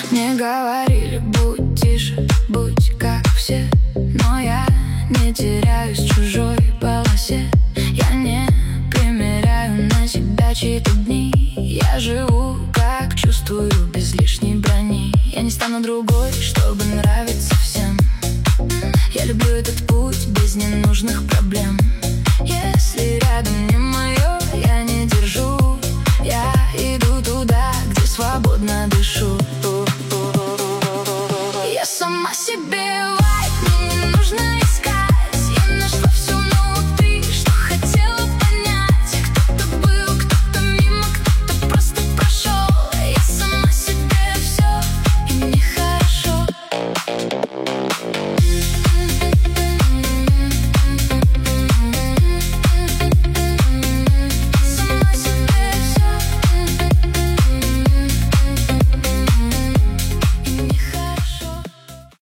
Мне говорили, будь тише, будь как все, но я не теряюсь в чужой полосе. Я не примеряю на себя чьи-то дни. Я живу, как чувствую, без лишней брони. Я не стану другой, чтобы нравиться всем. Я люблю этот путь без ненужных проблем. Если рядом